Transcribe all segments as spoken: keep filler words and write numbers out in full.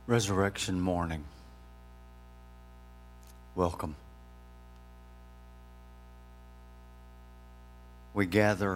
Resurrection morning. Welcome. We gather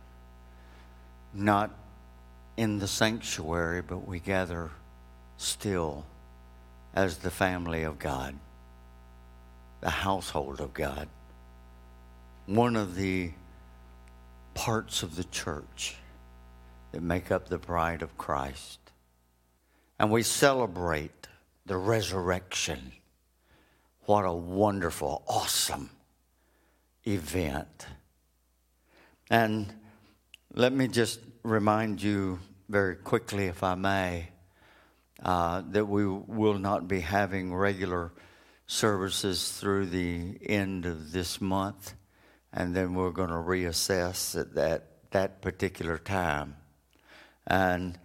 not in the sanctuary, but we gather still as the family of God, the household of God, one of the parts of the church that make up the bride of Christ. And we celebrate the resurrection. What a wonderful, awesome event. And let me just remind you very quickly, if I may, uh, that we will not be having regular services through the end of this month. And then we're going to reassess at that, that particular time. And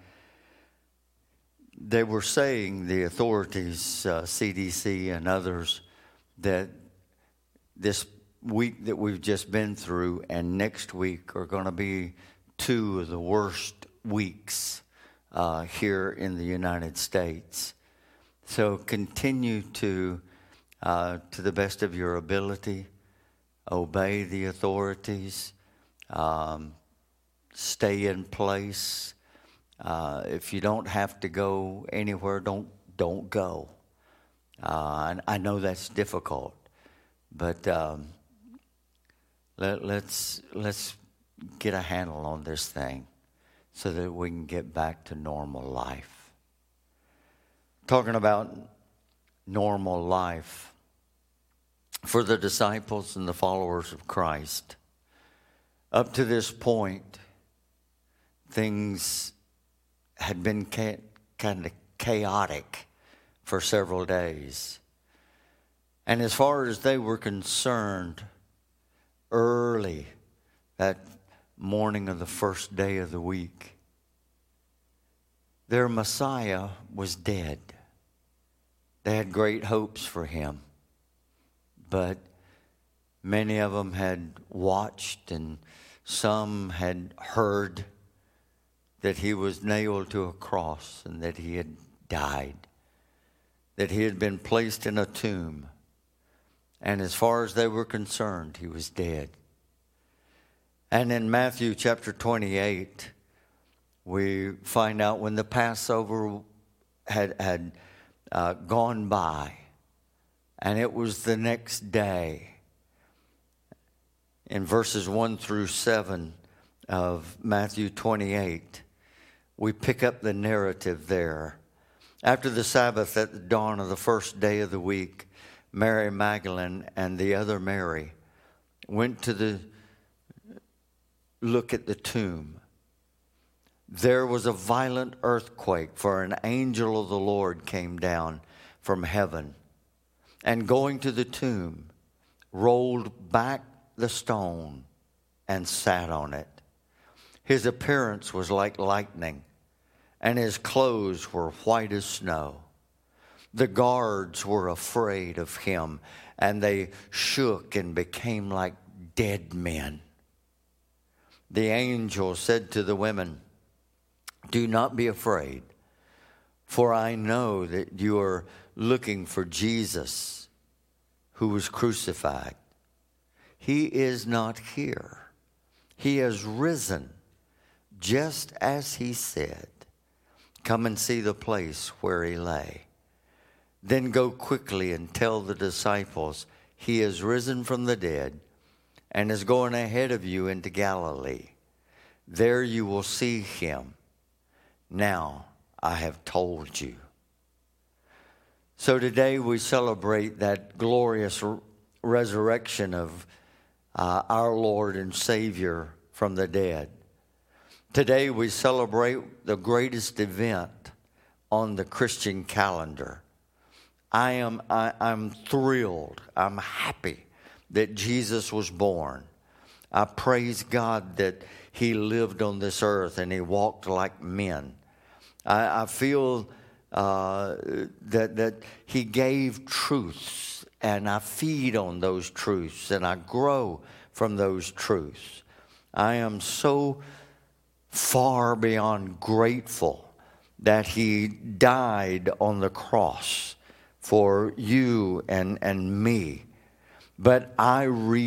they were saying, the authorities, uh, C D C and others, that this week that we've just been through and next week are going to be two of the worst weeks uh, here in the United States. So continue to, uh, to the best of your ability, obey the authorities, um, stay in place. Uh, if you don't have to go anywhere, don't don't go. Uh, and I know that's difficult, but um, let, let's let's get a handle on this thing so that we can get back to normal life. Talking about normal life for the disciples and the followers of Christ, up to this point, things had been ca- kind of chaotic for several days. And as far as they were concerned, early that morning of the first day of the week, their Messiah was dead. They had great hopes for him, but many of them had watched and some had heard that he was nailed to a cross and that he had died, that he had been placed in a tomb. And as far as they were concerned, he was dead. And in Matthew chapter twenty-eight, we find out when the Passover had, had uh, gone by, and it was the next day, in verses one through seven of Matthew twenty-eight, we pick up the narrative there. After the Sabbath, at the dawn of the first day of the week, Mary Magdalene and the other Mary went to the look at the tomb. There was a violent earthquake, for an angel of the Lord came down from heaven, and going to the tomb, rolled back the stone and sat on it. His appearance was like lightning, and his clothes were white as snow. The guards were afraid of him, and they shook and became like dead men. The angel said to the women, "Do not be afraid, for I know that you are looking for Jesus, who was crucified. He is not here. He has risen, just as he said. Come and see the place where he lay. Then go quickly and tell the disciples, he is risen from the dead and is going ahead of you into Galilee. There you will see him. Now I have told you." So today we celebrate that glorious resurrection of uh, our Lord and Savior from the dead. Today we celebrate the greatest event on the Christian calendar. I am I, I'm thrilled. I'm happy that Jesus was born. I praise God that he lived on this earth and he walked like men. I, I feel uh, that that he gave truths, and I feed on those truths, and I grow from those truths. I am so far beyond grateful that he died on the cross for you and, and me. But I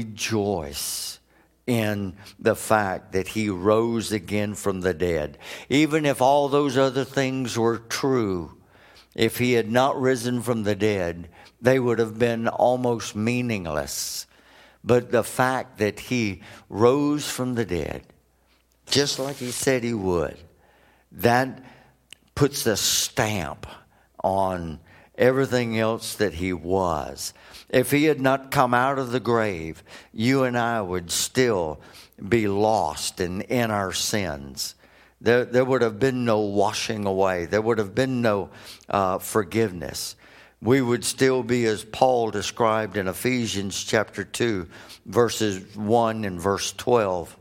rejoice in the fact that he rose again from the dead. Even if all those other things were true, if he had not risen from the dead, they would have been almost meaningless. But the fact that he rose from the dead, just like he said he would, that puts a stamp on everything else that he was. If he had not come out of the grave, you and I would still be lost in, in our sins. There, there would have been no washing away. There would have been no uh, forgiveness. We would still be, as Paul described in Ephesians chapter two, verses one and verse twelve.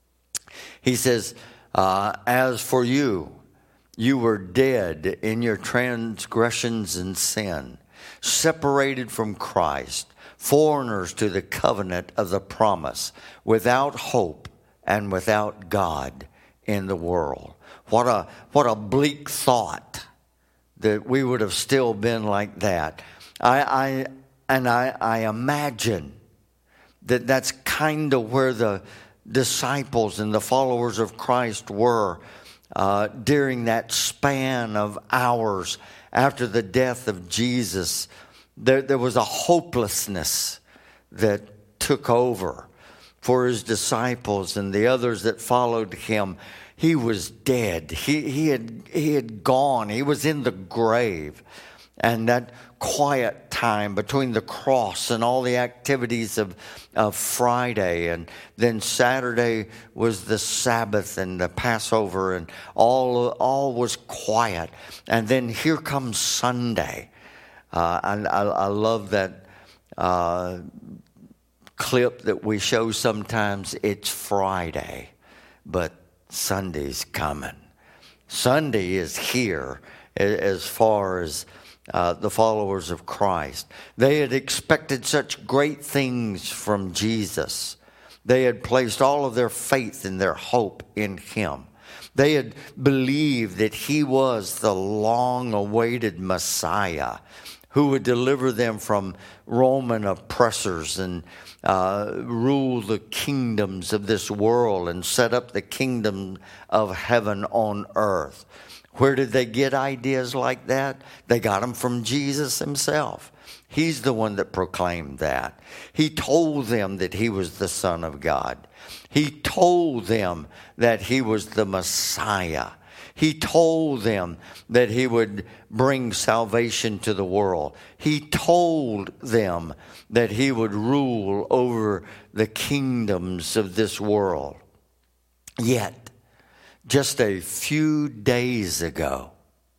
He says, uh, as for you, you were dead in your transgressions and sin, separated from Christ, foreigners to the covenant of the promise, without hope and without God in the world. What a, what a bleak thought that we would have still been like that. I, I and I, I imagine that that's kind of where the disciples and the followers of Christ were uh, during that span of hours after the death of Jesus. There, there was a hopelessness that took over for his disciples and the others that followed him. He was dead. He, he had he had gone. He was in the grave. And that quiet time between the cross and all the activities of, of Friday, and then Saturday was the Sabbath and the Passover, and all all was quiet. And then here comes Sunday. Uh, and I, I love that uh, clip that we show sometimes. It's Friday, but Sunday's coming. Sunday is here as far as uh, the followers of Christ. They had expected such great things from Jesus. They had placed all of their faith and their hope in him. They had believed that he was the long-awaited Messiah who would deliver them from Roman oppressors and uh, rule the kingdoms of this world and set up the kingdom of heaven on earth. Where did they get ideas like that? They got them from Jesus himself. He's the one that proclaimed that. He told them that he was the Son of God. He told them that he was the Messiah. He told them that he would bring salvation to the world. He told them that he would rule over the kingdoms of this world. Yet, just a few days ago,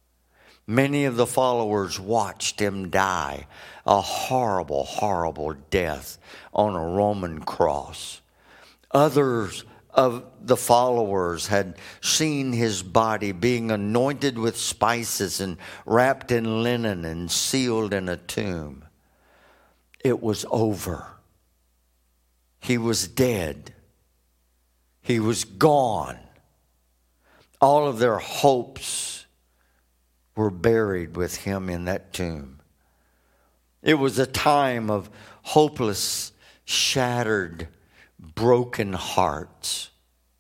many of the followers watched him die a horrible, horrible death on a Roman cross. Others of the followers had seen his body being anointed with spices and wrapped in linen and sealed in a tomb. It was over. He was dead. He was gone. All of their hopes were buried with him in that tomb. It was a time of hopeless, shattered, broken hearts.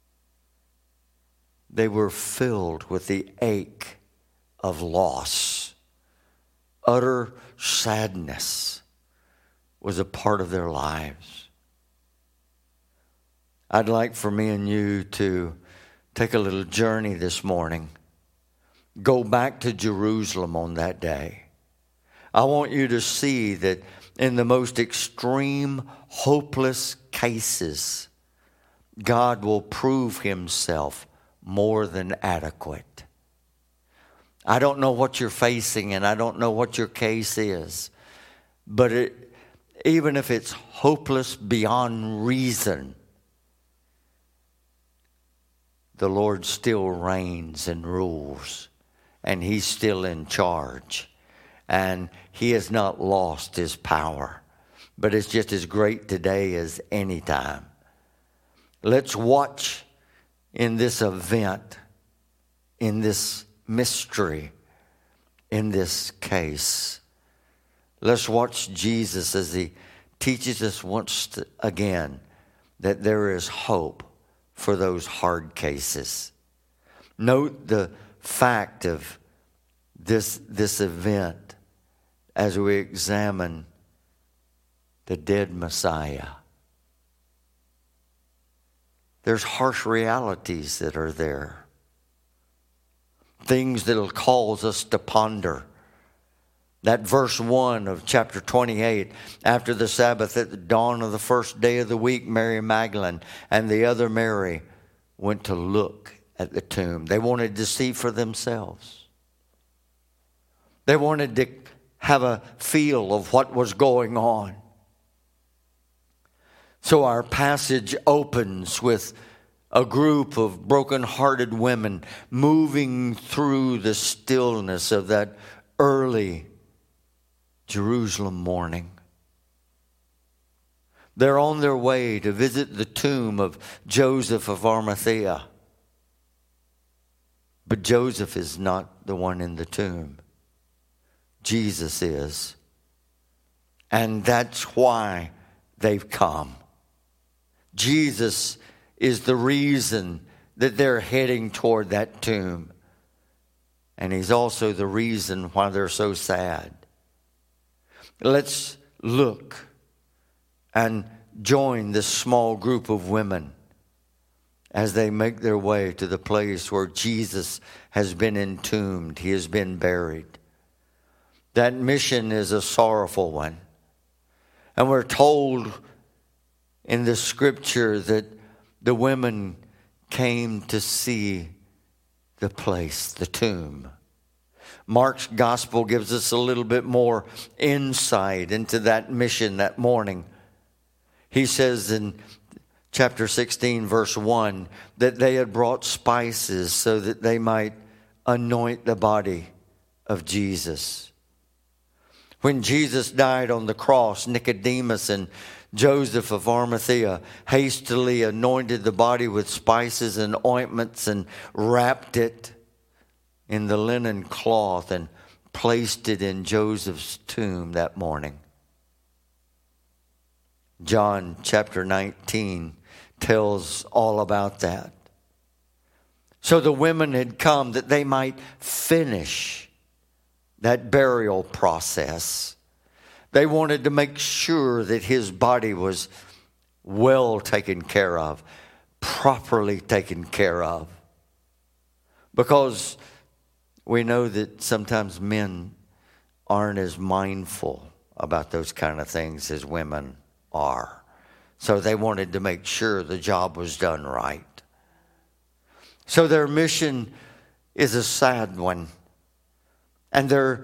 They were filled with the ache of loss. Utter sadness was a part of their lives. I'd like for me and you to take a little journey this morning. Go back to Jerusalem on that day. I want you to see that in the most extreme, hopeless cases, God will prove himself more than adequate. I don't know what you're facing, and I don't know what your case is, but it, even if it's hopeless beyond reason, the Lord still reigns and rules, and he's still in charge. And he has not lost his power. But it's just as great today as any time. Let's watch in this event, in this mystery in this case. Let's watch Jesus as he teaches us once again that there is hope for those hard cases. Note the fact of this, this event as we examine the dead Messiah. There's harsh realities that are there. Things that'll cause us to ponder. That verse one of chapter twenty-eight, after the Sabbath at the dawn of the first day of the week, Mary Magdalene and the other Mary went to look at the tomb. They wanted to see for themselves. They wanted to have a feel of what was going on. So our passage opens with a group of broken-hearted women moving through the stillness of that early Jerusalem morning. They're on their way to visit the tomb of Joseph of Arimathea. But Joseph is not the one in the tomb. Jesus is. And that's why they've come. Jesus is the reason that they're heading toward that tomb. And he's also the reason why they're so sad. Let's look and join this small group of women as they make their way to the place where Jesus has been entombed. He has been buried. That mission is a sorrowful one. And we're told in the scripture that the women came to see the place, the tomb. Mark's gospel gives us a little bit more insight into that mission that morning. He says in chapter sixteen, verse one, that they had brought spices so that they might anoint the body of Jesus. When Jesus died on the cross, Nicodemus and Joseph of Arimathea hastily anointed the body with spices and ointments and wrapped it in the linen cloth and placed it in Joseph's tomb that morning. John chapter nineteen tells all about that. So the women had come that they might finish that burial process. They wanted to make sure that his body was well taken care of, properly taken care of. Because we know that sometimes men aren't as mindful about those kind of things as women are. So they wanted to make sure the job was done right. So their mission is a sad one. And they're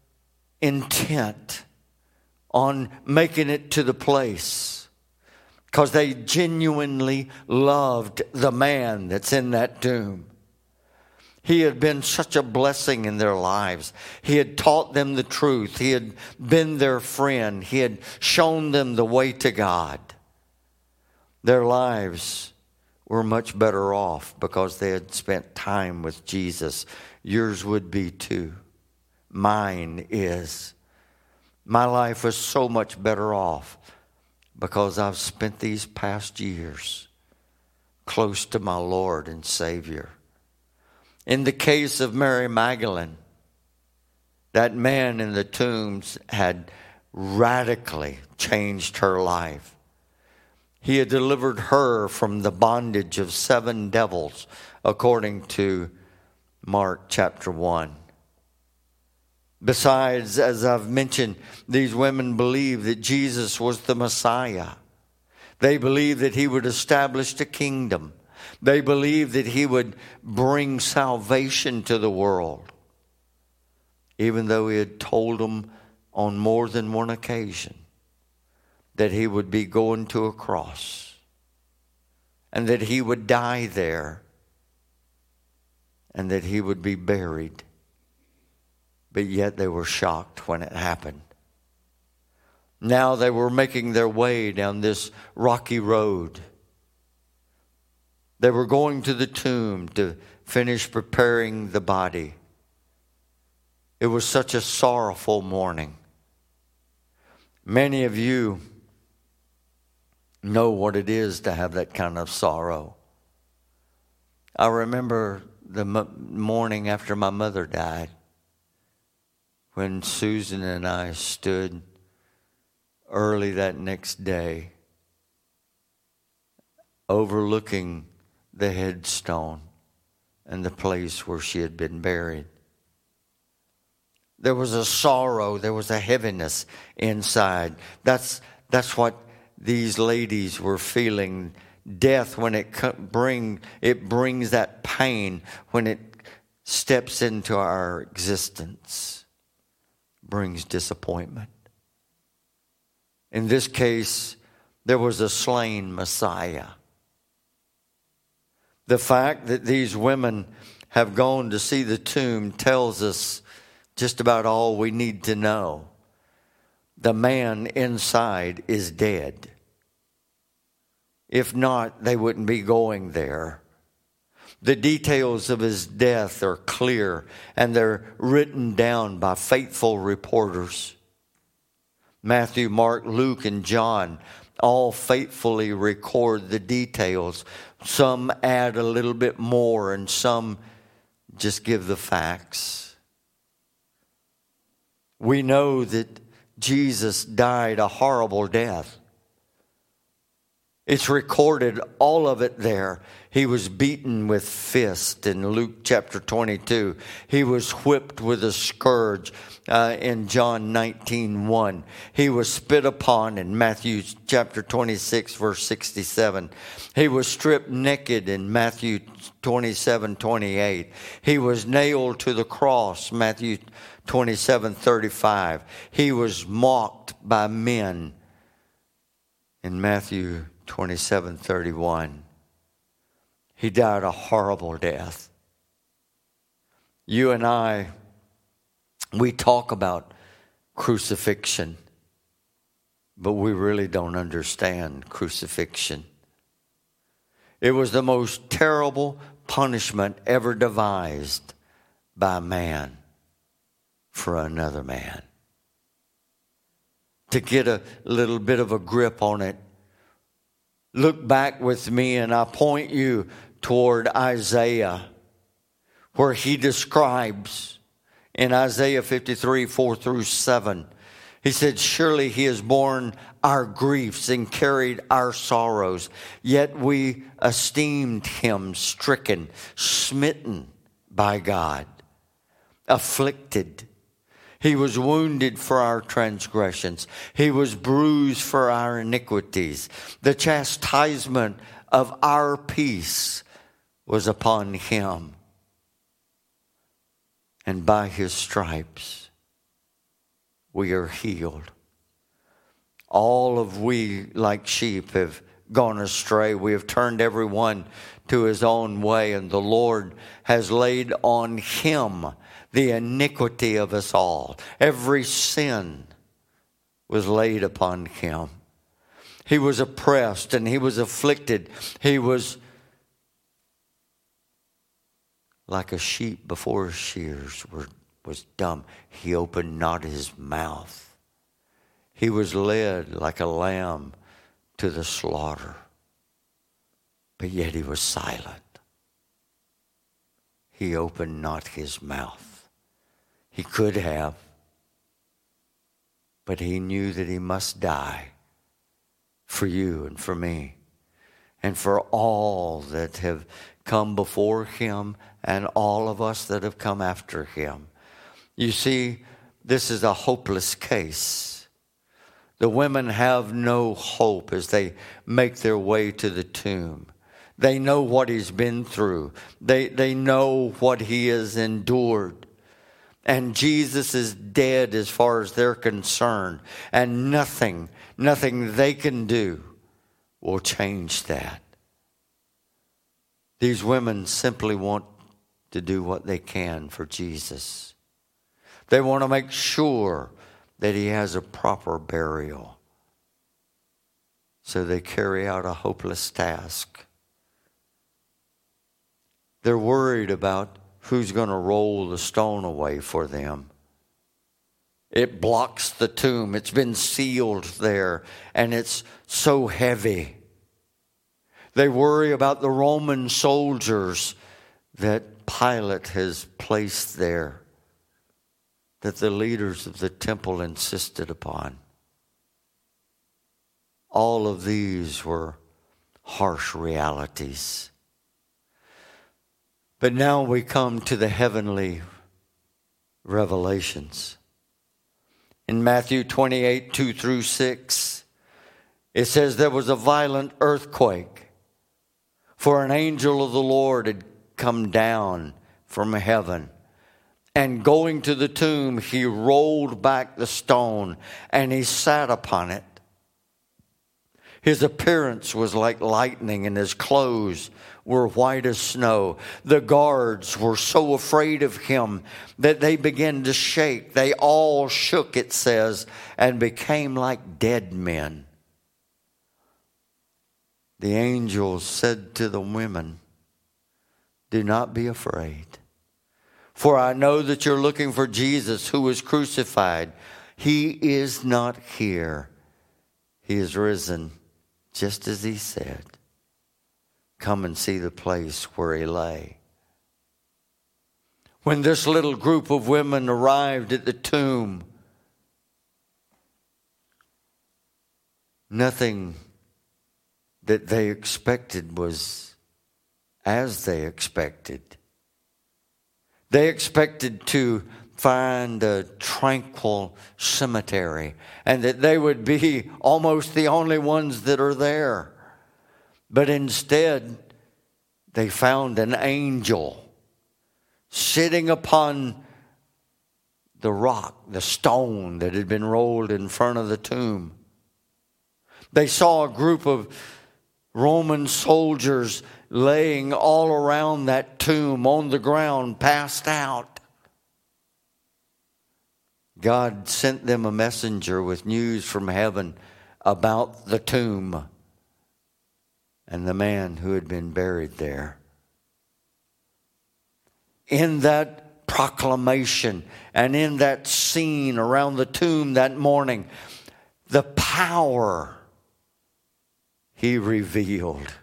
intent on making it to the place because they genuinely loved the man that's in that tomb. He had been such a blessing in their lives. He had taught them the truth. He had been their friend. He had shown them the way to God. Their lives were much better off because they had spent time with Jesus. Yours would be too. Mine is. My life was so much better off because I've spent these past years close to my Lord and Savior. In the case of Mary Magdalene, that man in the tombs had radically changed her life. He had delivered her from the bondage of seven devils, according to Mark chapter one. Besides, as I've mentioned, these women believed that Jesus was the Messiah. They believed that he would establish the kingdom. They believed that he would bring salvation to the world, even though he had told them on more than one occasion that he would be going to a cross and that he would die there and that he would be buried. But yet they were shocked when it happened. Now they were making their way down this rocky road. They were going to the tomb to finish preparing the body. It was such a sorrowful morning. Many of you know what it is to have that kind of sorrow. I remember the morning after my mother died, when Susan and I stood early that next day, overlooking the headstone and the place where she had been buried. There was a sorrow, there was a heaviness inside. That's, that's what these ladies were feeling. Death, when it bring, it brings that pain when it steps into our existence, brings disappointment. In this case, there was a slain Messiah. The fact that these women have gone to see the tomb tells us just about all we need to know. The man inside is dead. If not, they wouldn't be going there. The details of his death are clear, and they're written down by faithful reporters. Matthew, Mark, Luke, and John all faithfully record the details. Some add a little bit more, and some just give the facts. We know that Jesus died a horrible death. It's recorded, all of it there. He was beaten with fists in Luke chapter twenty-two. He was whipped with a scourge uh, in John nineteen one. He was spit upon in Matthew chapter twenty-six, verse sixty-seven. He was stripped naked in Matthew twenty-seven twenty-eight. He was nailed to the cross, Matthew twenty-seven thirty-five. He was mocked by men in Matthew twenty-seven thirty-one. He died a horrible death. You and I, we talk about crucifixion, but we really don't understand crucifixion. It was the most terrible punishment ever devised by man for another man. To get a little bit of a grip on it, look back with me and I point you toward Isaiah, where he describes in Isaiah fifty-three, four through seven. He said, surely he has borne our griefs and carried our sorrows, yet we esteemed him stricken, smitten by God, afflicted. He was wounded for our transgressions. He was bruised for our iniquities. The chastisement of our peace was upon him. And by his stripes we are healed. All of we, like sheep, have gone astray. We have turned everyone to his own way, and the Lord has laid on him the iniquity of us all. Every sin was laid upon him. He was oppressed and he was afflicted. He was like a sheep before his shears were, was dumb. He opened not his mouth. He was led like a lamb to the slaughter, but yet he was silent. He opened not his mouth. He could have, but he knew that he must die for you and for me and for all that have come before him and all of us that have come after him. You see, this is a hopeless case. The women have no hope as they make their way to the tomb. They know what he's been through. They, they know what he has endured. And Jesus is dead as far as they're concerned. And nothing, nothing they can do will change that. These women simply want to do what they can for Jesus. They want to make sure that he has a proper burial. So they carry out a hopeless task. They're worried about who's going to roll the stone away for them. It blocks the tomb. It's been sealed there, and it's so heavy. They worry about the Roman soldiers that Pilate has placed there, that the leaders of the temple insisted upon. All of these were harsh realities. But now we come to the heavenly revelations. In Matthew twenty-eight, two through six, it says there was a violent earthquake, for an angel of the Lord had come down from heaven. And going to the tomb, he rolled back the stone, and he sat upon it. His appearance was like lightning, and his clothes were white as snow. The guards were so afraid of him that they began to shake. They all shook, it says, and became like dead men. The angel said to the women, "Do not be afraid, for I know that you're looking for Jesus who was crucified. He is not here. He is risen, just as he said. Come and see the place where he lay." When this little group of women arrived at the tomb, nothing that they expected was as they expected. They expected to find a tranquil cemetery and that they would be almost the only ones that are there. But instead, they found an angel sitting upon the rock, the stone that had been rolled in front of the tomb. They saw a group of Roman soldiers laying all around that tomb on the ground, passed out. God sent them a messenger with news from heaven about the tomb and the man who had been buried there. In that proclamation and in that scene around the tomb that morning, the power he revealed.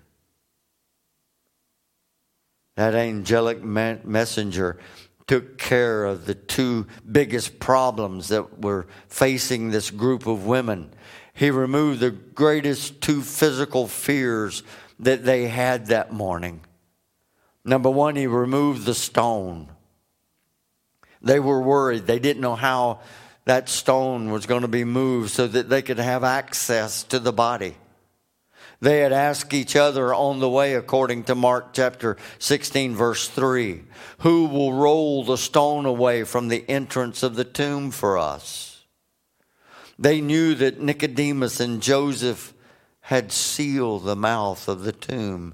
That angelic messenger took care of the two biggest problems that were facing this group of women. He removed the greatest two physical fears that they had that morning. Number one, he removed the stone. They were worried. They didn't know how that stone was going to be moved so that they could have access to the body. They had asked each other on the way, according to Mark chapter sixteen, verse three, "Who will roll the stone away from the entrance of the tomb for us?" They knew that Nicodemus and Joseph had sealed the mouth of the tomb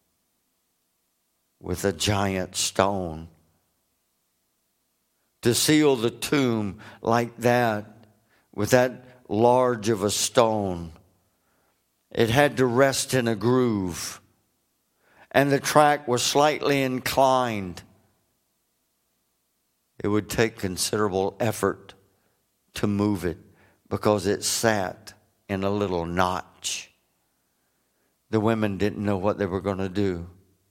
with a giant stone. To seal the tomb like that, with that large of a stone, it had to rest in a groove, and the track was slightly inclined. It would take considerable effort to move it because it sat in a little notch. The women didn't know what they were going to do.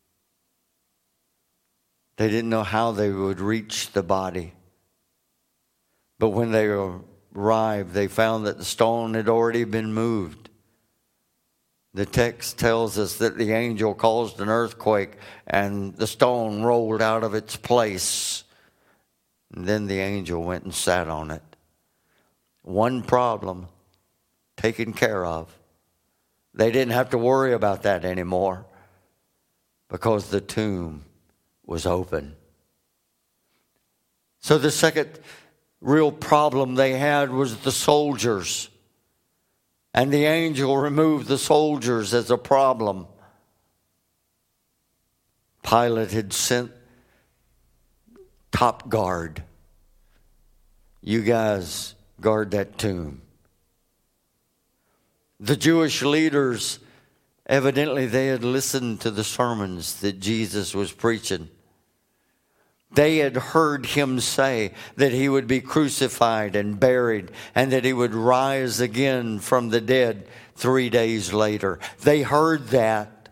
They didn't know how they would reach the body. But when they arrived, they found that the stone had already been moved. The text tells us that the angel caused an earthquake and the stone rolled out of its place. And then the angel went and sat on it. One problem taken care of. They didn't have to worry about that anymore because the tomb was open. So the second real problem they had was the soldiers. And the angel removed the soldiers as a problem. Pilate had sent top guard. You guys guard that tomb. The Jewish leaders, evidently they had listened to the sermons that Jesus was preaching. They had heard him say that he would be crucified and buried and that he would rise again from the dead three days later. They heard that.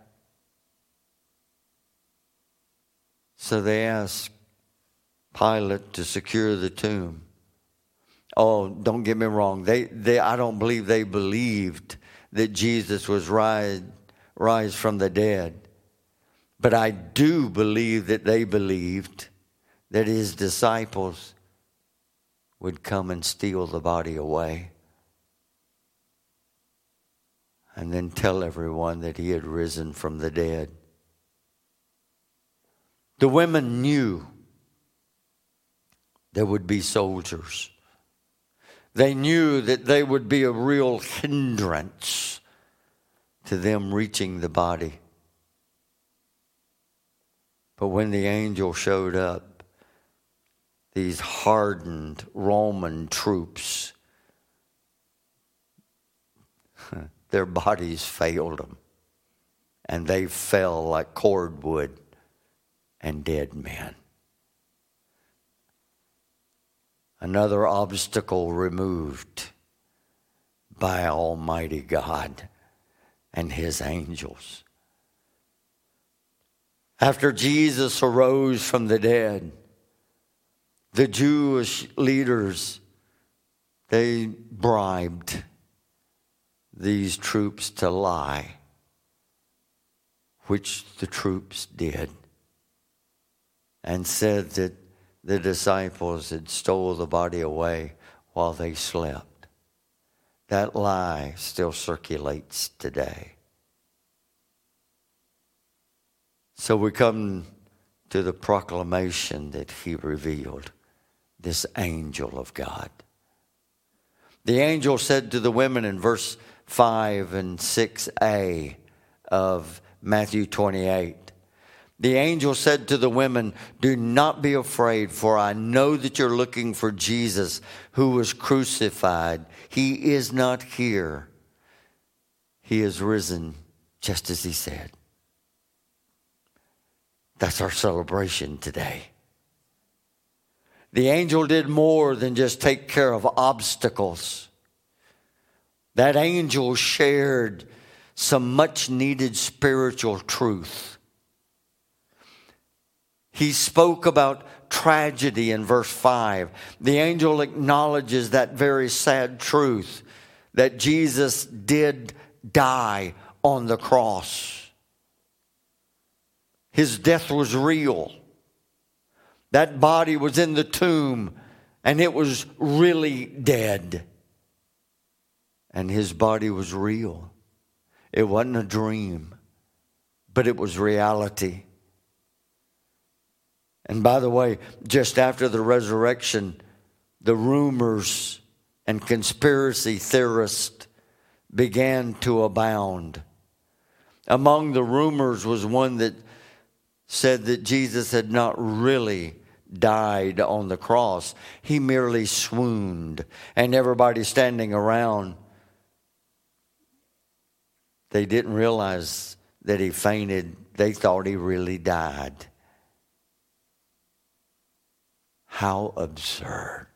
So they asked Pilate to secure the tomb. Oh, don't get me wrong. They, they, I don't believe they believed that Jesus was rise, rise from the dead. But I do believe that they believed that his disciples would come and steal the body away and then tell everyone that he had risen from the dead. The women knew there would be soldiers. They knew that they would be a real hindrance to them reaching the body. But when the angel showed up, these hardened Roman troops, their bodies failed them, and they fell like cordwood and dead men. Another obstacle removed by Almighty God and his angels. After Jesus arose from the dead, the Jewish leaders, they bribed these troops to lie, which the troops did, and said that the disciples had stole the body away while they slept. That lie still circulates today. So we come to the proclamation that he revealed, this angel of God. The angel said to the women in verse five and six a of Matthew twenty-eight, the angel said to the women, "Do not be afraid, for I know that you're looking for Jesus who was crucified. He is not here. He is risen just as he said." That's our celebration today. The angel did more than just take care of obstacles. That angel shared some much needed spiritual truth. He spoke about tragedy in verse five. The angel acknowledges that very sad truth that Jesus did die on the cross. His death was real. That body was in the tomb, and it was really dead. And his body was real. It wasn't a dream, but it was reality. And by the way, just after the resurrection, the rumors and conspiracy theorists began to abound. Among the rumors was one that said that Jesus had not really died on the cross. He merely swooned. And everybody standing around, they didn't realize that he fainted. They thought he really died. How absurd.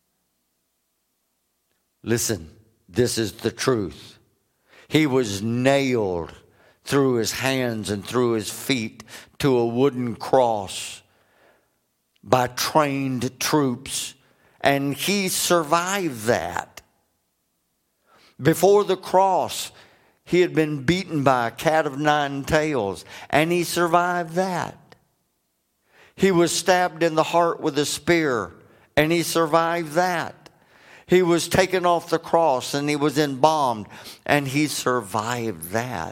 Listen, this is the truth. He was nailed through his hands and through his feet to a wooden cross by trained troops, and he survived that. Before the cross, he had been beaten by a cat of nine tails, and he survived that. He was stabbed in the heart with a spear, and he survived that. He was taken off the cross, and he was embalmed, and he survived that.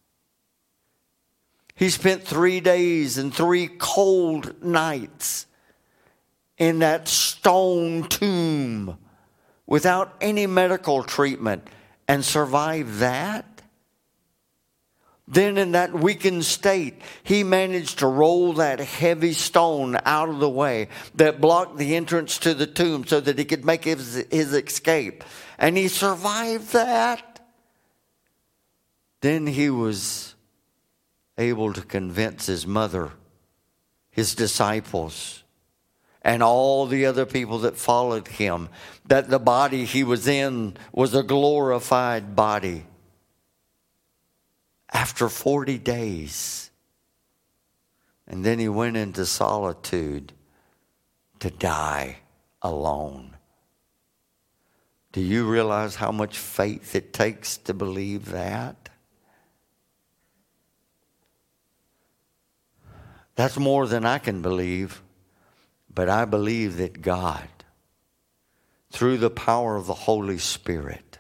He spent three days and three cold nights in that stone tomb without any medical treatment and survived that. Then in that weakened state, he managed to roll that heavy stone out of the way that blocked the entrance to the tomb so that he could make his, his escape. And he survived that. Then he was able to convince his mother, his disciples, and all the other people that followed him, that the body he was in was a glorified body. After forty days, and then he went into solitude to die alone. Do you realize how much faith it takes to believe that? That's more than I can believe, but I believe that God, through the power of the Holy Spirit,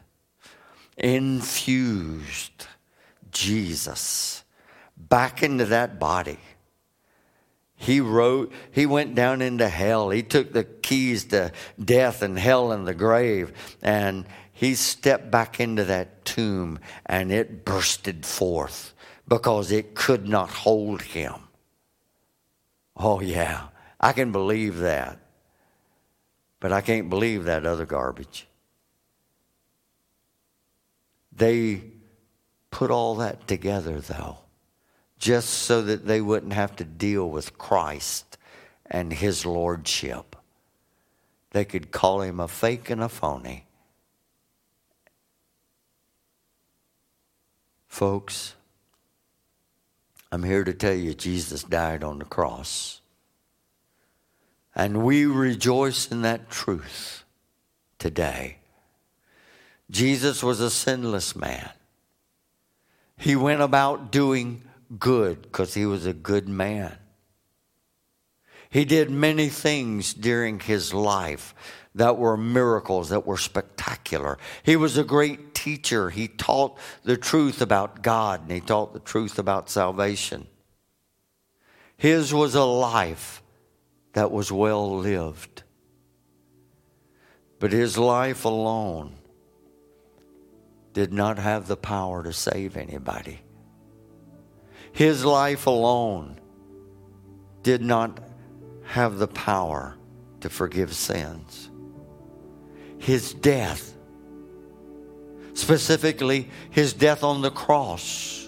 infused Jesus back into that body. He wrote, he went down into hell. He took the keys to death and hell and the grave, and he stepped back into that tomb, and it bursted forth because it could not hold him. Oh yeah, I can believe that. But I can't believe that other garbage. They put all that together, though, just so that they wouldn't have to deal with Christ and his lordship. They could call him a fake and a phony. Folks, I'm here to tell you Jesus died on the cross. And we rejoice in that truth today. Jesus was a sinless man. He went about doing good because he was a good man. He did many things during his life that were miracles, that were spectacular. He was a great teacher. He taught the truth about God, and he taught the truth about salvation. His was a life that was well lived. But his life alone did not have the power to save anybody. His life alone did not have the power to forgive sins. His death, specifically his death on the cross,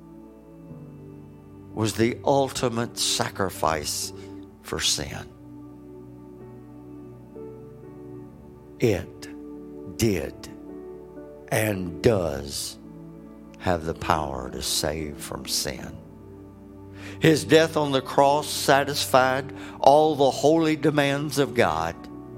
was the ultimate sacrifice for sin. It did and does have the power to save from sin. His death on the cross satisfied all the holy demands of God,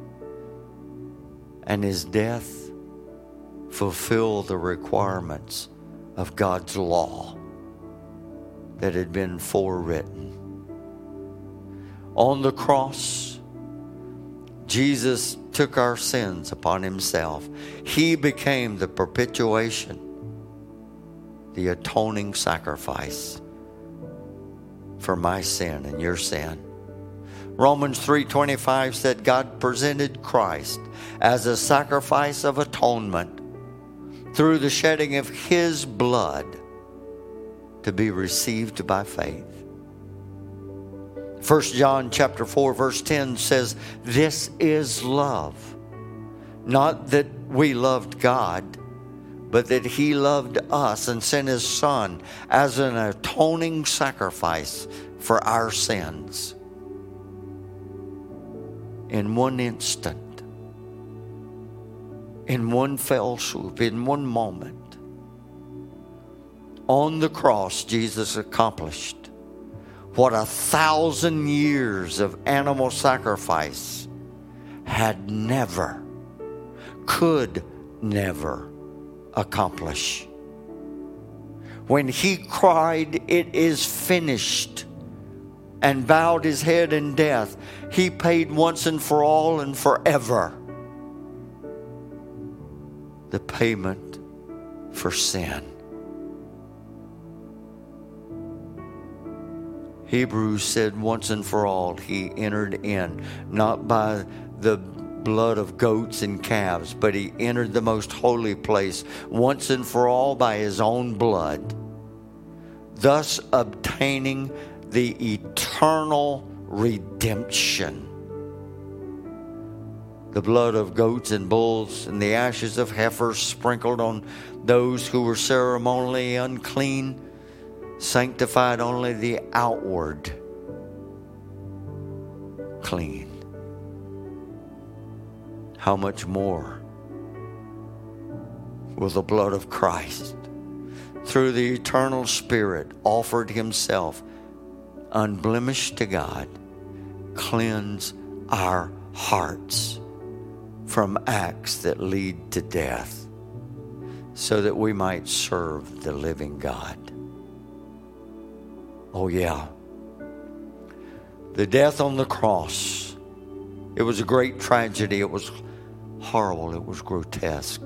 and his death fulfilled the requirements of God's law that had been forewritten. On the cross, Jesus took our sins upon himself. He became the perpetuation, the atoning sacrifice for my sin and your sin. Romans three twenty-five said God presented Christ as a sacrifice of atonement through the shedding of his blood to be received by faith. First John chapter four verse ten says, this is love. Not that we loved God, but that he loved us and sent his Son as an atoning sacrifice for our sins. In one instant, in one fell swoop, in one moment, on the cross, Jesus accomplished what a thousand years of animal sacrifice had never, could never accomplish. When he cried, it is finished, and bowed his head in death, he paid once and for all and forever the payment for sin. Hebrews said once and for all he entered in, not by the blood of goats and calves, but he entered the most holy place once and for all by his own blood, thus obtaining the eternal redemption. The blood of goats and bulls and the ashes of heifers sprinkled on those who were ceremonially unclean sanctified only the outward clean. how much more will the blood of Christ, through the eternal Spirit, offered himself unblemished to God, cleanse our hearts from acts that lead to death, so that we might serve the living God. Oh yeah. The death on the cross, it was a great tragedy. It was horrible. It was grotesque.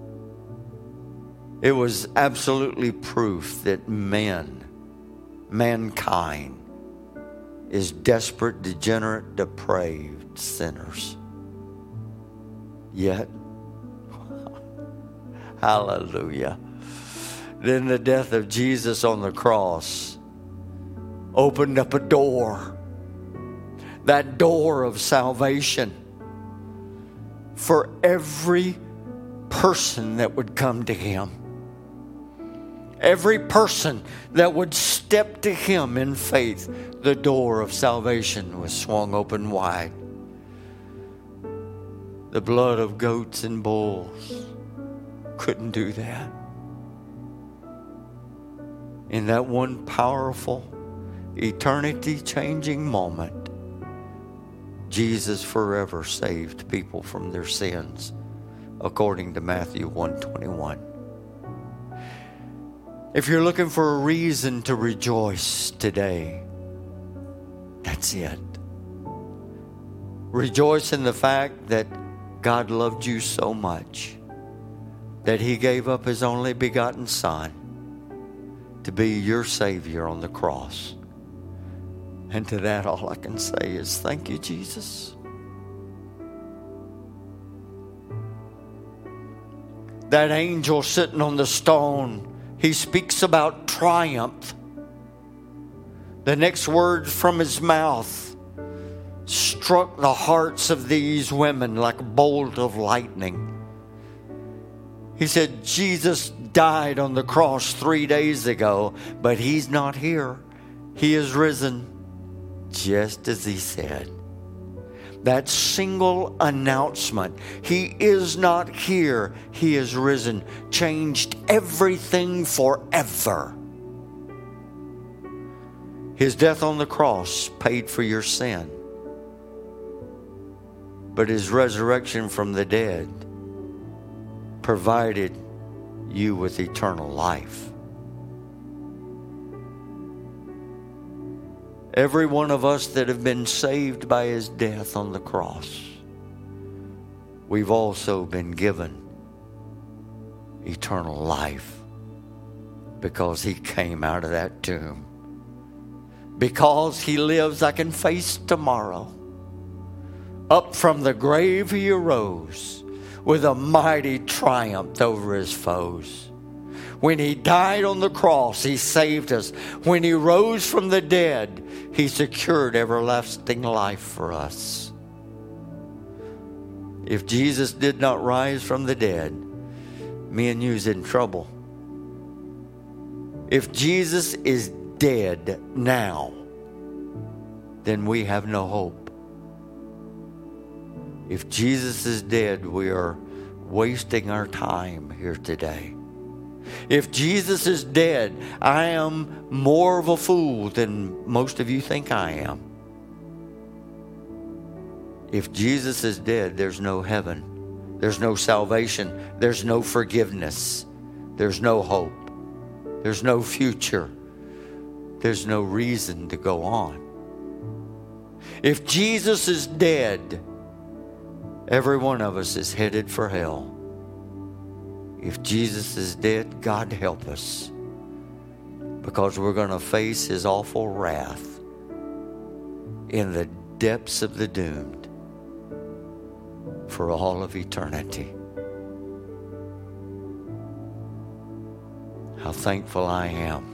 It was absolutely proof that men, mankind, is desperate, degenerate, depraved sinners. Yet, hallelujah. Then the death of Jesus on the cross opened up a door. That door of salvation for every person that would come to him. Every person that would step to him in faith, the door of salvation was swung open wide. The blood of goats and bulls couldn't do that. In that one powerful, eternity-changing moment, Jesus forever saved people from their sins, according to Matthew one twenty-one. If you're looking for a reason to rejoice today, that's it. Rejoice in the fact that God loved you so much that he gave up his only begotten Son to be your Savior on the cross. And to that, all I can say is, thank you, Jesus. That angel sitting on the stone, he speaks about triumph. The next words from his mouth struck the hearts of these women like a bolt of lightning. He said, Jesus died on the cross three days ago, but he's not here. He is risen, just as he said. That single announcement, he is not here, he is risen, changed everything forever. His death on the cross paid for your sin, but his resurrection from the dead provided you with eternal life. Every one of us that have been saved by his death on the cross, we've also been given eternal life because he came out of that tomb. Because he lives, I can face tomorrow. Up from the grave he arose with a mighty triumph over his foes. When he died on the cross, he saved us. When he rose from the dead, he secured everlasting life for us. If Jesus did not rise from the dead, me and you's in trouble. If Jesus is dead now, then we have no hope. If Jesus is dead, we are wasting our time here today. If Jesus is dead, I am more of a fool than most of you think I am. If Jesus is dead, there's no heaven. There's no salvation. There's no forgiveness. There's no hope. There's no future. There's no reason to go on. If Jesus is dead, every one of us is headed for hell. If Jesus is dead, God help us, because we're going to face his awful wrath in the depths of the doomed for all of eternity. How thankful I am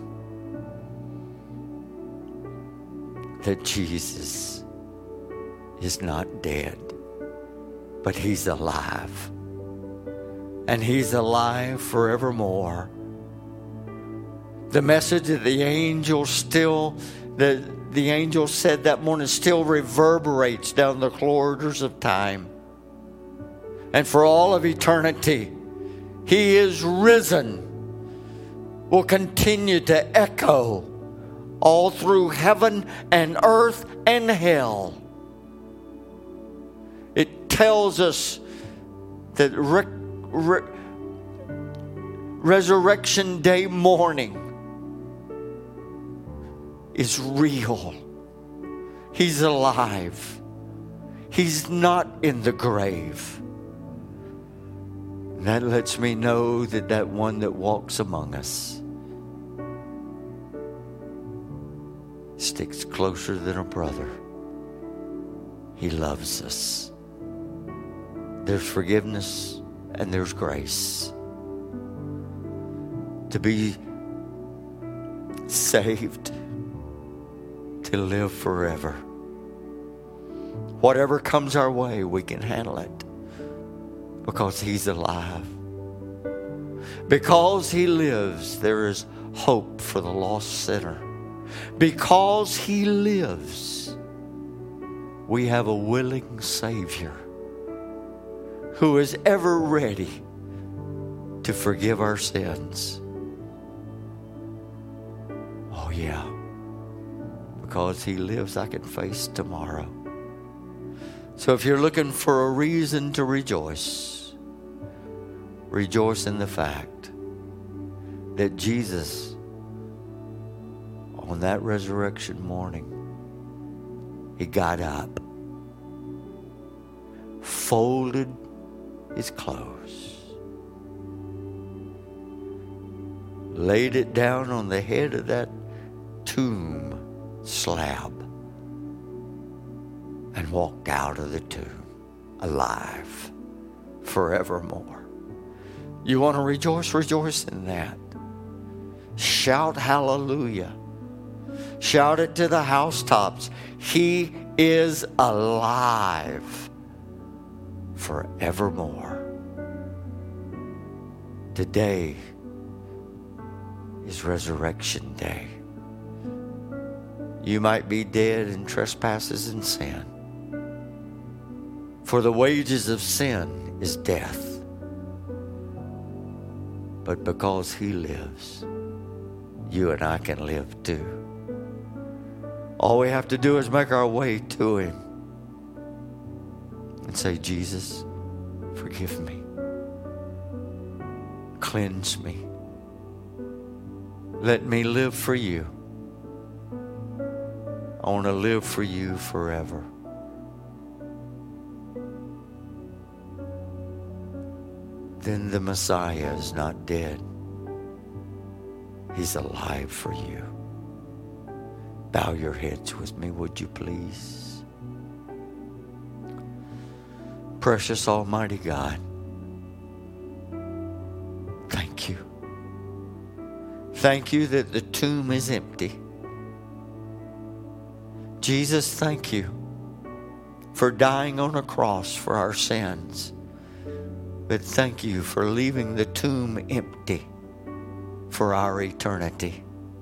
that Jesus is not dead, but he's alive. And he's alive forevermore. The message that the angel still, the, the angel said that morning, still reverberates down the corridors of time. and for all of eternity. He is risen. Will continue to echo all through heaven and earth and hell. It tells us that re- re- Resurrection Day morning is real. He's alive. He's not in the grave. And that lets me know that that one that walks among us sticks closer than a brother. He loves us. There's forgiveness and there's grace. To be saved, to live forever. Whatever comes our way, we can handle it because He's alive. Because He lives, there is hope for the lost sinner. Because He lives, we have a willing Savior who is ever ready to forgive our sins. Oh yeah, because He lives, I can face tomorrow. So if you're looking for a reason to rejoice, rejoice in the fact that Jesus, on that resurrection morning, He got up, folded His clothes, laid it down on the head of that tomb slab, and walked out of the tomb alive forevermore. You want to rejoice? Rejoice in that. Shout hallelujah. Shout it to the housetops. He is alive forevermore. Today is Resurrection Day. You might be dead in trespasses and sin. For the wages of sin is death. But because He lives, you and I can live too. All we have to do is make our way to Him and say, Jesus, forgive me. Cleanse me. Let me live for You. I want to live for You forever. Then the Messiah is not dead. He's alive for you. Bow your heads with me, would you please? Precious Almighty God, thank You. Thank You that the tomb is empty. Jesus, thank You for dying on a cross for our sins. But thank You for leaving the tomb empty for our eternity.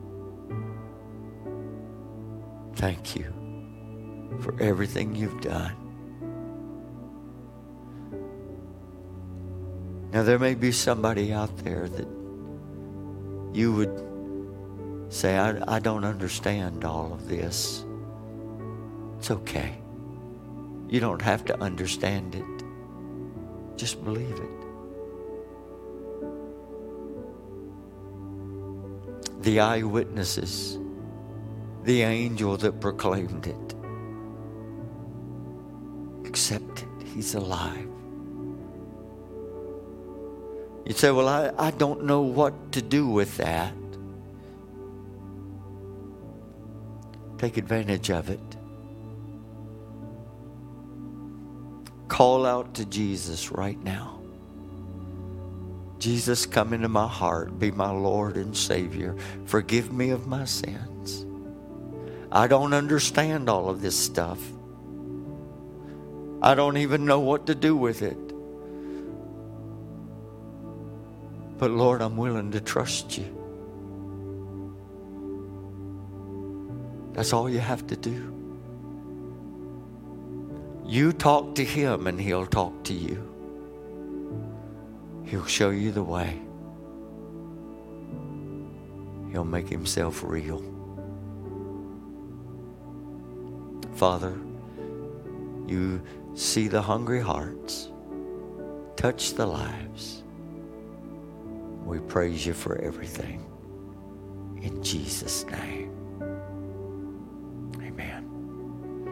Thank You for everything You've done. Now there may be somebody out there that you would say, I, I don't understand all of this. It's okay. You don't have to understand it. Just believe it. The eyewitnesses, the angel that proclaimed it, accept it. He's alive. You say, well, I, I don't know what to do with that. Take advantage of it. Call out to Jesus right now. Jesus, come into my heart. Be my Lord and Savior. Forgive me of my sins. I don't understand all of this stuff. I don't even know what to do with it. But Lord, I'm willing to trust You. That's all you have to do. You talk to Him and He'll talk to you. He'll show you the way. He'll make himself real. Father, you see the hungry hearts. Touch the lives. We praise you for everything. In Jesus' name.